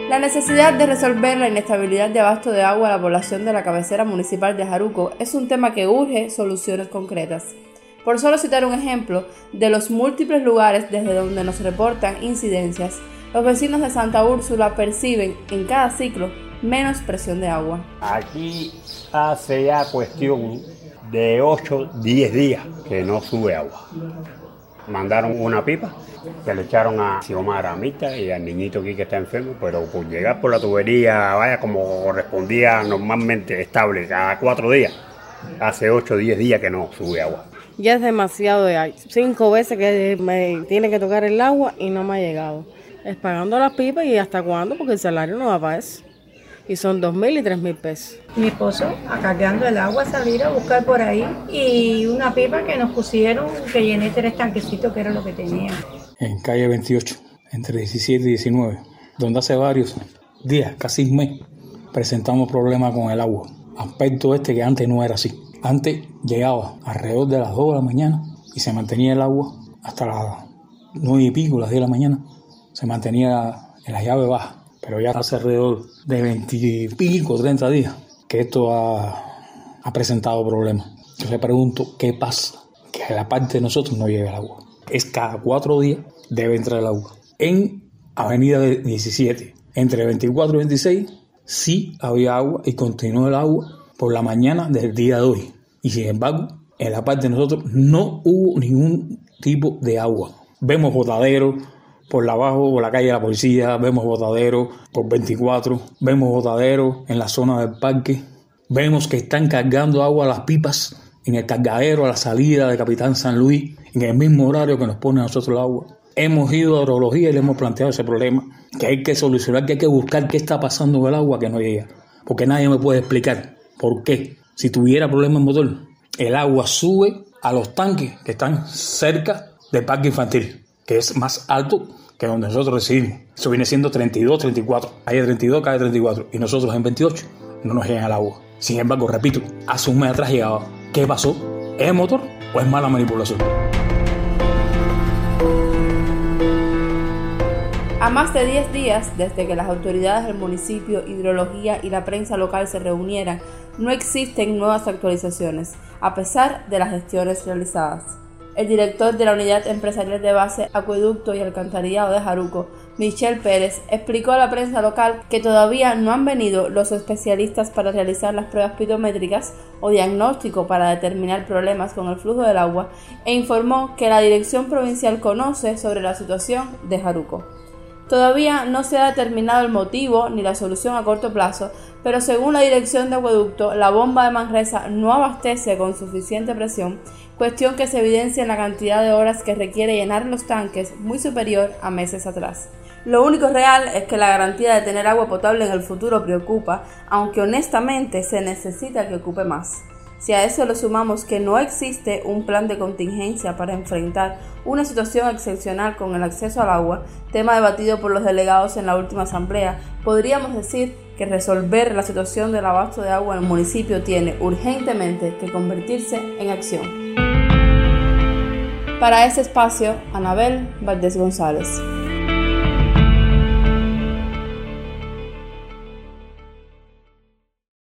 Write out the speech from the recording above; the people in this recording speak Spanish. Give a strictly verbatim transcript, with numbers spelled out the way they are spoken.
La necesidad de resolver la inestabilidad de abasto de agua a la población de la cabecera municipal de Jaruco es un tema que urge soluciones concretas. Por solo citar un ejemplo, de los múltiples lugares desde donde nos reportan incidencias, los vecinos de Santa Úrsula perciben en cada ciclo menos presión de agua. Aquí hace ya cuestión de ocho a diez días que no sube agua. Mandaron una pipa que le echaron a Xiomara Amita y al niñito aquí que está enfermo, pero por llegar por la tubería, vaya, como correspondía normalmente estable, cada cuatro días, hace ocho o diez días que no sube agua. Ya es demasiado de ahí. Cinco veces que me tiene que tocar el agua y no me ha llegado. Es pagando las pipas y hasta cuándo, porque el salario no va para eso. Y son dos mil y tres mil pesos. Mi esposo, cargando el agua, salir a buscar por ahí y una pipa que nos pusieron, que llené tres tanquecitos, que era lo que tenía. En calle veintiocho, entre diecisiete y diecinueve, donde hace varios días, casi un mes, presentamos problemas con el agua. Aspecto este que antes no era así. Antes llegaba alrededor de las dos de la mañana y se mantenía el agua hasta las nueve y pico, las diez de la mañana. Se mantenía en la llave baja. Pero ya hace alrededor de veinte y pico, treinta días, que esto ha, ha presentado problemas. Yo le pregunto, ¿qué pasa? Que a la parte de nosotros no llega el agua. Es cada cuatro días debe entrar el agua. En Avenida diecisiete, entre veinticuatro y veintiséis, sí había agua y continuó el agua por la mañana del día de hoy. Y sin embargo, en la parte de nosotros no hubo ningún tipo de agua. Vemos botaderos por la abajo, por la calle de la policía, vemos botaderos por veinticuatro, vemos botaderos en la zona del parque, vemos que están cargando agua a las pipas en el cargadero a la salida de Capitán San Luis, en el mismo horario que nos pone a nosotros el agua. Hemos ido a Hidrología y le hemos planteado ese problema, que hay que solucionar, que hay que buscar qué está pasando con el agua que no llega, porque nadie me puede explicar por qué. Si tuviera problemas en motor, el agua sube a los tanques que están cerca del parque infantil, que es más alto que donde nosotros residimos. Eso viene siendo treinta y dos, treinta y cuatro. Calle treinta y dos, calle treinta y cuatro. Y nosotros en veintiocho no nos llega el agua. Sin embargo, repito, hace un mes atrás llegaba. ¿Qué pasó? ¿Es el motor o es mala manipulación? A más de diez días desde que las autoridades del municipio, Hidrología y la prensa local se reunieran, no existen nuevas actualizaciones, a pesar de las gestiones realizadas. El director de la Unidad Empresarial de Base, Acueducto y Alcantarillado de Jaruco, Michel Pérez, explicó a la prensa local que todavía no han venido los especialistas para realizar las pruebas pitométricas o diagnóstico para determinar problemas con el flujo del agua e informó que la Dirección Provincial conoce sobre la situación de Jaruco. Todavía no se ha determinado el motivo ni la solución a corto plazo, pero según la dirección de acueducto, la bomba de Manresa no abastece con suficiente presión, cuestión que se evidencia en la cantidad de horas que requiere llenar los tanques, muy superior a meses atrás. Lo único real es que la garantía de tener agua potable en el futuro preocupa, aunque honestamente se necesita que ocupe más. Si a eso le sumamos que no existe un plan de contingencia para enfrentar una situación excepcional con el acceso al agua, tema debatido por los delegados en la última asamblea, podríamos decir que resolver la situación del abasto de agua en el municipio tiene urgentemente que convertirse en acción. Para ese espacio, Anabel Valdés González.